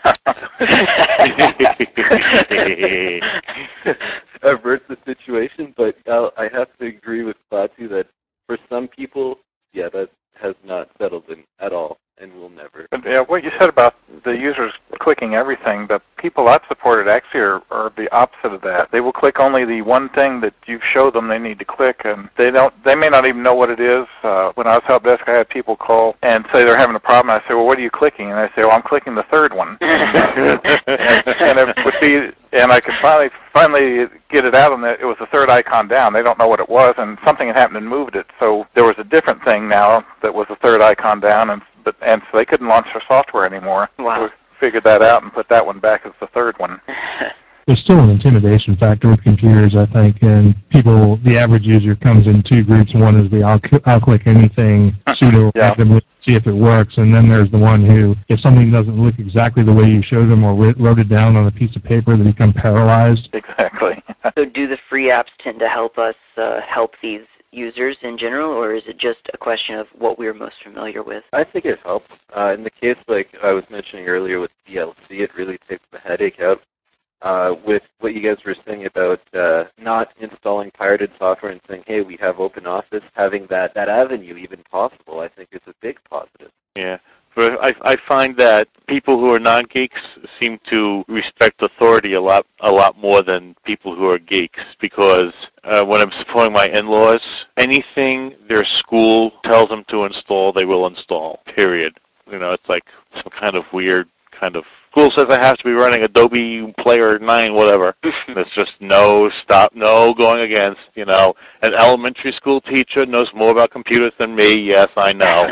avert the situation, but uh, I have to agree with Klaatu that for some people, yeah, that has not settled in at all and will never. But, yeah, what you said about the users clicking everything. The people I've supported actually are, are the opposite of that. They will click only the one thing that you show them they need to click, and they don't. They may not even know what it is. Uh, when I was help desk, I had people call and say they're having a problem. I say, well, what are you clicking? And they say, well, I'm clicking the third one. and, and it would be, and I could finally finally get it out, and it was the third icon down. They don't know what it was, and something had happened and moved it. So there was a different thing now that was the third icon down, and but and so they couldn't launch their software anymore. Wow. So we figured that out and put that one back as the third one. There's still an intimidation factor with computers, I think, and people, the average user comes in two groups. One is the I'll, I'll click anything pseudo randomly, yeah. see if it works, and then there's the one who, if something doesn't look exactly the way you showed them or wrote it down on a piece of paper, they become paralyzed. Exactly. So do the free apps tend to help us uh, help these users in general, or is it just a question of what we're most familiar with? I think it helps. Uh, in the case like I was mentioning earlier with V L C, it really takes the headache out. Uh, with what you guys were saying about uh, not installing pirated software and saying, hey, we have OpenOffice, having that, that avenue even possible, I think is a big positive. Yeah. But I, I find that people who are non-geeks seem to respect authority a lot a lot more than people who are geeks, because uh, when I'm supporting my in-laws, anything their school tells them to install, they will install, period. You know, it's like some kind of weird kind of, school says I have to be running Adobe Player nine, whatever. There's just no stop, no going against, you know. An elementary school teacher knows more about computers than me. Yes, I know.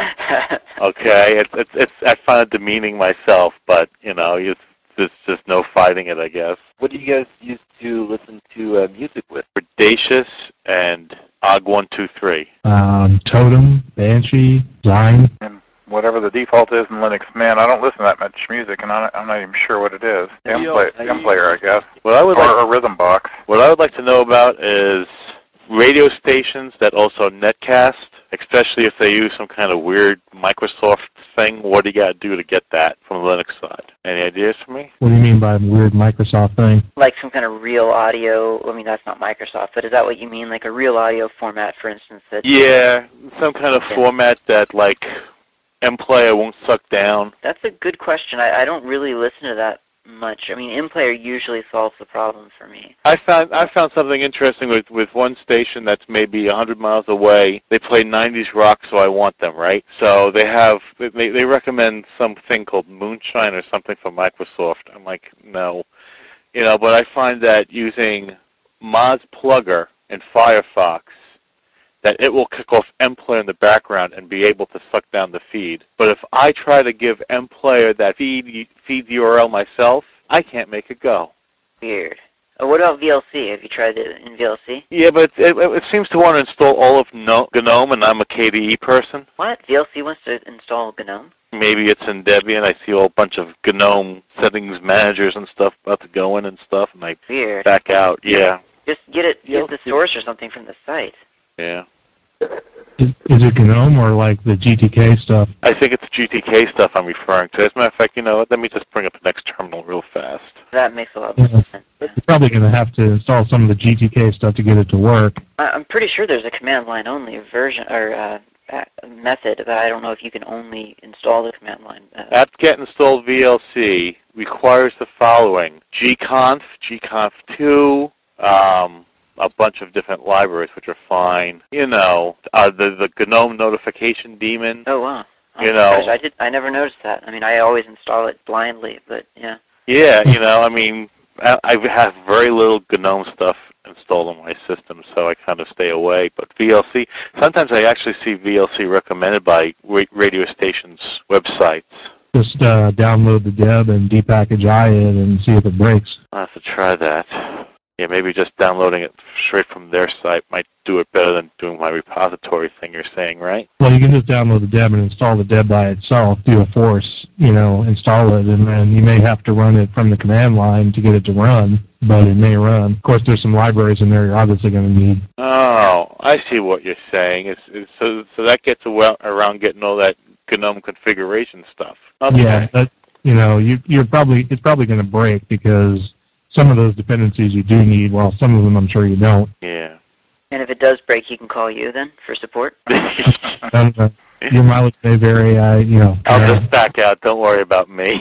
Okay, it's, it's, it's, I find it demeaning myself, but, you know, it's, there's just no fighting it, I guess. What do you guys use to listen to uh, music with? Predacious and O G one two three. Um, Totem, Banshee, Zine. And whatever the default is in Linux Mint, I don't listen to that much music, and I'm not, I'm not even sure what it is. M player, I guess. What I would or like, a Rhythm Box. What I would like to know about is radio stations that also netcast, especially if they use some kind of weird Microsoft thing. What do you got to do to get that from the Linux side? Any ideas for me? What do you mean by weird Microsoft thing? Like some kind of real audio, I mean, that's not Microsoft, but is that what you mean? Like a real audio format, for instance? That Yeah, some kind of yeah. format that, like, M-Player won't suck down. That's a good question. I, I don't really listen to that much. I mean, M-Player usually solves the problem for me. I found I found something interesting with, with one station that's maybe a hundred miles away. They play nineties rock, so I want them, right? So they have they they recommend something called Moonshine or something from Microsoft. I'm like, no, you know. But I find that using Moz Plugger in Firefox, that it will kick off M-Player in the background and be able to suck down the feed. But if I try to give M-Player that feed feed U R L myself, I can't make it go. Weird. Oh, what about V L C? Have you tried it in V L C? Yeah, but it, it, it seems to want to install all of no, GNOME, and I'm a K D E person. What? V L C wants to install GNOME? Maybe it's in Debian. I see a whole bunch of GNOME settings managers and stuff about to go in and stuff, and I Weird. back out. Yeah. Just get it, get the source or something from the site. Yeah. Is, is it GNOME or like the G T K stuff? I think it's G T K stuff I'm referring to. As a matter of fact, you know what? Let me just bring up the next terminal real fast. That makes a lot of Yeah. sense. Yeah. You're probably going to have to install some of the G T K stuff to get it to work. I, I'm pretty sure there's a command line only version or uh, method, but I don't know if you can only install the command line. Uh, apt-get install V L C requires the following: gconf, gconf two, um, a bunch of different libraries, which are fine. You know, uh, the the GNOME notification daemon. oh wow! Oh, You know, gosh, I did. I never noticed that. I mean, I always install it blindly, but yeah. yeah, you know, I mean, I, I have very little GNOME stuff installed on my system, so I kind of stay away. But V L C, sometimes I actually see V L C recommended by radio stations' websites. Just uh, download the deb and depackage I it and see if it breaks. I'll have to try that. Yeah, maybe just downloading it straight from their site might do it better than doing my repository thing you're saying, right? Well, you can just download the deb and install the deb by itself, do a force, you know, install it, and then you may have to run it from the command line to get it to run, but it may run. Of course, there's some libraries in there you're obviously going to need. Oh, I see what you're saying. It's, it's, so, so that gets around getting all that GNOME configuration stuff. Okay. Yeah, that, you know, you, you're probably it's probably going to break because some of those dependencies you do need, while some of them I'm sure you don't. Yeah. And if it does break, he can call you then for support? Um, uh, your mileage may vary. I, you know. I'll uh, just back out. Don't worry about me.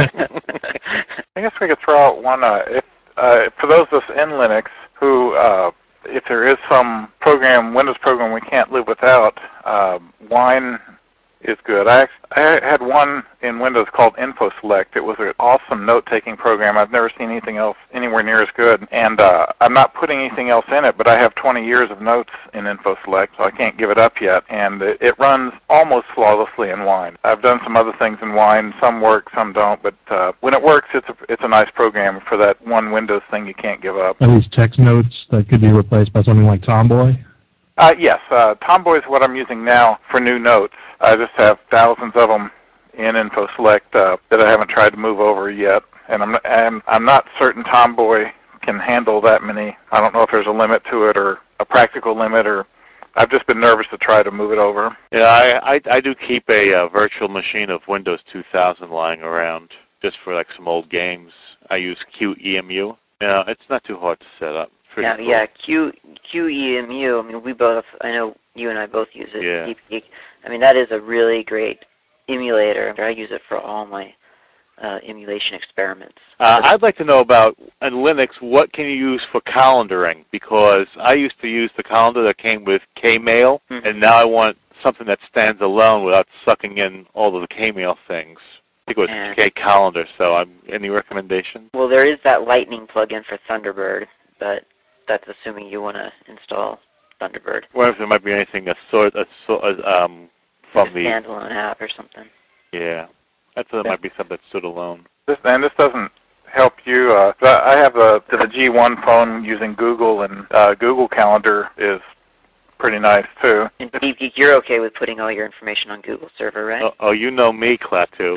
I guess we could throw out one. Uh, if, uh, for those of us in Linux who, uh, if there is some program, Windows program we can't live without, uh, Wine is good. I, I had one in Windows called InfoSelect. It was an awesome note-taking program. I've never seen anything else anywhere near as good. And uh, I'm not putting anything else in it, but I have twenty years of notes in InfoSelect, so I can't give it up yet. And it, it runs almost flawlessly in Wine. I've done some other things in Wine. Some work, some don't. But uh, when it works, it's a, it's a nice program for that one Windows thing you can't give up. Are these text notes that could be replaced by something like Tomboy? Uh, yes, uh, Tomboy is what I'm using now for new notes. I just have thousands of them in InfoSelect uh, that I haven't tried to move over yet, and I'm, and I'm not certain Tomboy can handle that many. I don't know if there's a limit to it or a practical limit, or I've just been nervous to try to move it over. Yeah, I, I, I do keep a uh, virtual machine of Windows two thousand lying around just for like some old games. I use Q E M U. Yeah, it's not too hard to set up. Now, Cool. yeah, Q, QEMU, I mean, we both, I know you and I both use it. Yeah. Geek. I mean, that is a really great emulator. I use it for all my uh, emulation experiments. Uh, I'd like to know about, in Linux, what can you use for calendaring? Because I used to use the calendar that came with Kmail, mm-hmm. and now I want something that stands alone without sucking in all of the Kmail things. I think it was and, K-Calendar, so um, any recommendations? Well, there is that Lightning plugin for Thunderbird, but that's assuming you want to install Thunderbird. I wonder if there might be anything a sort, a sort um, from like a the standalone app or something. Yeah, I thought it might be something that stood alone. This, and this doesn't help you. Uh, I have a, the G one phone using Google, and uh, Google Calendar is pretty nice too. And Deep Geek, you're okay with putting all your information on Google Server, right? Oh, oh you know me, Klaatu.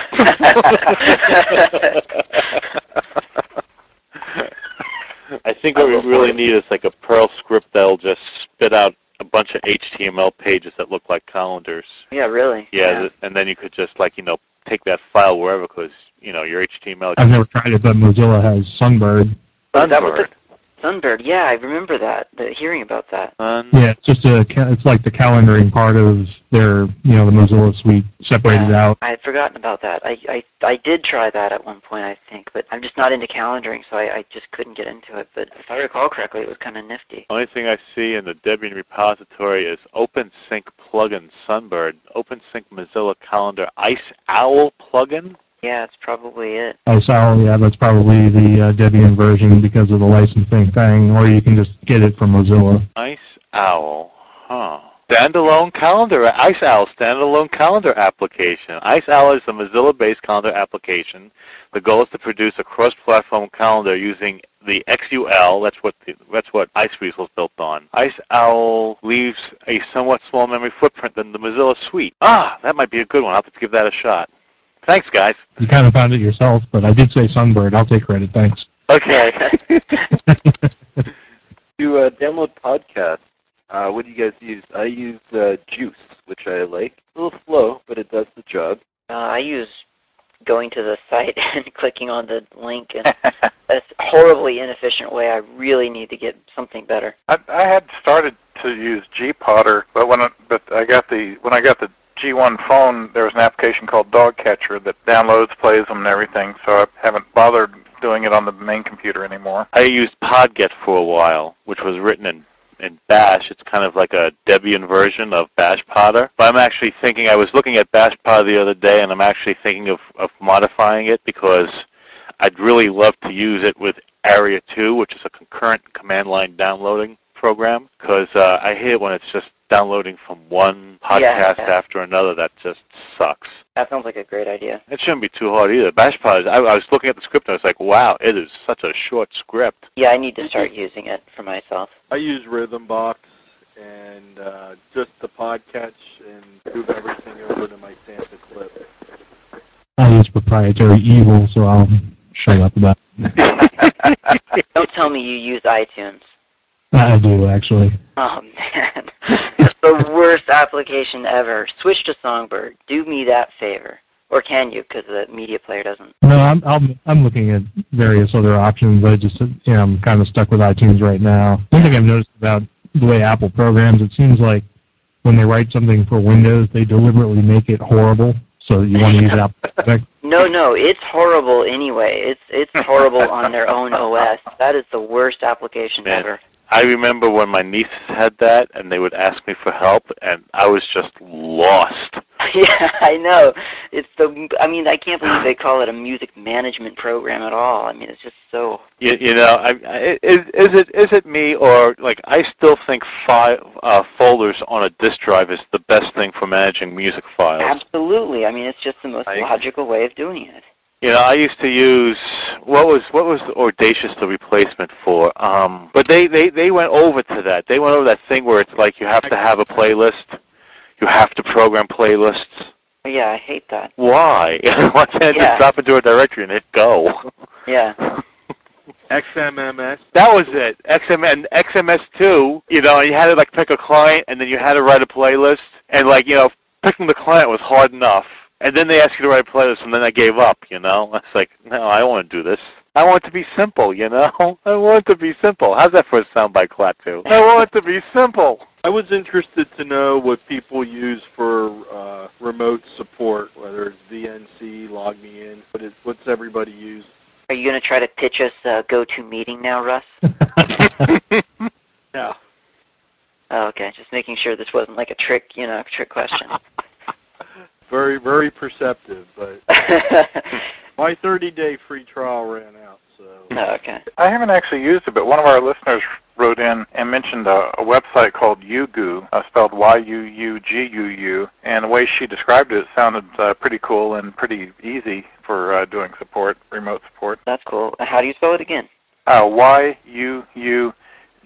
I think what we really need is like a Perl script that'll just spit out a bunch of H T M L pages that look like calendars. Yeah, really. Yeah, yeah. th and then you could just like, you know, take that file wherever because, you know, your H T M L... I've never tried it, but Mozilla has Sunbird. Sunbird. Is that what the, Sunbird, yeah, I remember that, the, hearing about that. Sun yeah, it's just a, it's like the calendaring part of their, you know, the Mozilla suite separated yeah, out. I had forgotten about that. I, I, I did try that at one point, I think, but I'm just not into calendaring, so I, I just couldn't get into it. But if I recall correctly, it was kind of nifty. The only thing I see in the Debian repository is OpenSync plugin Sunbird, OpenSync Mozilla Calendar Ice Owl plugin. Yeah, that's probably it. Ice Owl, yeah, that's probably the uh, Debian version because of the licensing thing, or you can just get it from Mozilla. Ice Owl, huh. Standalone calendar, Ice Owl standalone calendar application. Ice Owl is a Mozilla-based calendar application. The goal is to produce a cross-platform calendar using the X U L. That's what the, that's what Iceweasel was built on. Ice Owl leaves a somewhat small memory footprint than the Mozilla suite. Ah, that might be a good one. I'll have to give that a shot. Thanks, guys. You kind of found it yourself, but I did say Sunbird. I'll take credit. Thanks. Okay. To uh, download podcasts, uh, what do you guys use? I use uh, Juice, which I like. A little slow, but it does the job. Uh, I use going to the site and clicking on the link in a horribly inefficient way. I really need to get something better. I, I had started to use Gpotter, but when I, but I got the when I got the G one phone, there was an application called Dogcatcher that downloads, plays them, and everything. So I haven't bothered doing it on the main computer anymore. I used Podget for a while, which was written in in Bash. It's kind of like a Debian version of BashPotter. But I'm actually thinking, I was looking at BashPotter the other day, and I'm actually thinking of, of modifying it because I'd really love to use it with Area two, which is a concurrent command line downloading program, because uh, I hate it when it's just downloading from one podcast Yeah, yeah. after another. That just sucks. That sounds like a great idea. It shouldn't be too hard either. BashPotter, I, I was looking at the script and I was like, wow, it is such a short script. Yeah, I need to start using it for myself. I use Rhythmbox and uh, just the podcatch and move everything over to my Santa clip. I use proprietary Evil, so I'll shut up about it. Don't tell me you use iTunes. I do, actually. Oh, man. It's the worst application ever. Switch to Songbird. Do me that favor. Or can you, because the media player doesn't. No, I'm, I'm I'm looking at various other options. I just, you know, I'm kind of stuck with iTunes right now. One thing I've noticed about the way Apple programs, it seems like when they write something for Windows, they deliberately make it horrible so that you want to use Apple Protect? No, no, it's horrible anyway. It's it's horrible on their own O S. That is the worst application Man. ever. I remember when my nieces had that, and they would ask me for help, and I was just lost. Yeah, I know. It's the. I mean, I can't believe they call it a music management program at all. I mean, it's just so. You, you know, I, I, is, is it is it me, or like I still think fi uh, folders on a disk drive is the best thing for managing music files. Absolutely. I mean, it's just the most I, logical way of doing it. You know, I used to use what was what was Audacious the replacement for? Um, but they, they, they went over to that. They went over that thing where it's like you have to have a playlist, you have to program playlists. Yeah, I hate that. Why? Why can't Yeah. just drop into a directory and hit go? Yeah. X M M S. That was it. X M S, X M S two. You know, and you had to like pick a client, and then you had to write a playlist, and like you know, picking the client was hard enough. And then they asked you to write a playlist, and then I gave up, you know? I was like, no, I don't want to do this. I want it to be simple, you know? I want it to be simple. How's that for a soundbite, Clat two? I want it to be simple. I was interested to know what people use for uh, remote support, whether it's V N C, LogMeIn. What is, what's everybody use? Are you going to try to pitch us a go-to-meeting now, Russ? No. Oh, okay, just making sure this wasn't like a trick, you know, trick question. Very, very perceptive, but my thirty-day free trial ran out, so. Oh, okay. I haven't actually used it, but one of our listeners wrote in and mentioned a, a website called YouGoo, uh, spelled Y U U G U U, and the way she described it sounded uh, pretty cool and pretty easy for uh, doing support, remote support. That's cool. How do you spell it again? Uh, Y U U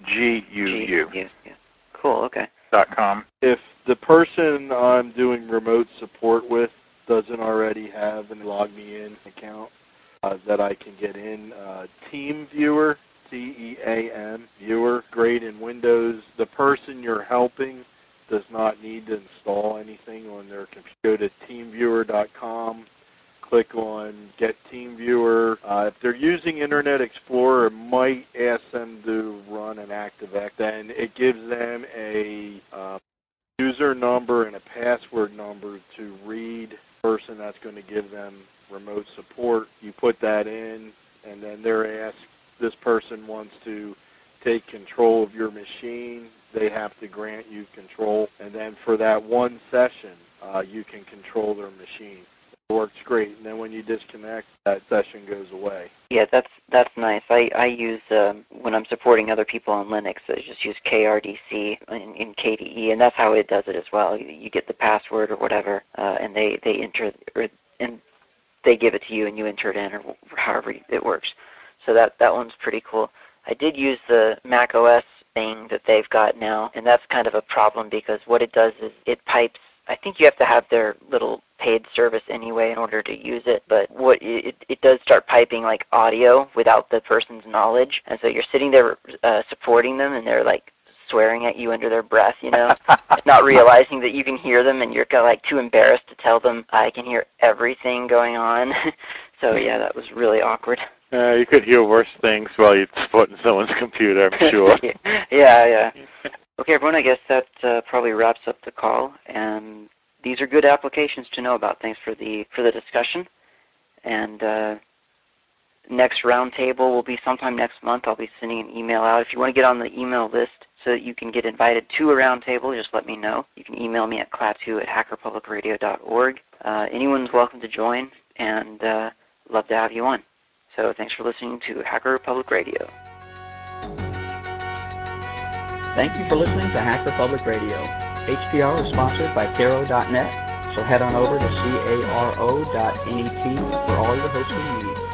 G U U. G U. Cool, okay. Dot com. If the person I'm doing remote support with doesn't already have an LogMeIn account uh, that I can get in, uh, TeamViewer, T E A M, Viewer, great in Windows. The person you're helping does not need to install anything on their computer. Go to TeamViewer dot com. Click on Get TeamViewer. Uh, if they're using Internet Explorer, it might ask them to run an ActiveX. Then it gives them a uh, user number and a password number to read the person that's going to give them remote support. You put that in, and then they're asked, this person wants to take control of your machine. They have to grant you control. And then for that one session, uh, you can control their machine. It works great, and then when you disconnect, that session goes away. Yeah, that's that's nice. I, I use, um, when I'm supporting other people on Linux, I just use K R D C in, in K D E, and that's how it does it as well. You, you get the password or whatever, uh, and they, they enter, or, and they give it to you, and you enter it in, or however it works. So that, that one's pretty cool. I did use the Mac O S thing that they've got now, and that's kind of a problem because what it does is it pipes. I think you have to have their little paid service anyway in order to use it, but what it, it does start piping like audio without the person's knowledge, and so you're sitting there uh, supporting them, and they're like swearing at you under their breath, you know, not realizing that you can hear them, and you're kind of like too embarrassed to tell them I can hear everything going on. So yeah, that was really awkward. Uh, you could hear worse things while you're supporting someone's computer, I'm sure. Yeah, yeah. Okay, everyone, I guess that uh, probably wraps up the call, and these are good applications to know about. Thanks for the for the discussion. And uh, next roundtable will be sometime next month. I'll be sending an email out. If you want to get on the email list so that you can get invited to a roundtable, just let me know. You can email me at clatu at hacker public radio dot org. Uh, anyone's welcome to join, and uh, love to have you on. So thanks for listening to Hacker Public Radio. Thank you for listening to Hacker Public Radio. H P R is sponsored by Caro dot net, so head on over to caro dot net for all your hosting needs.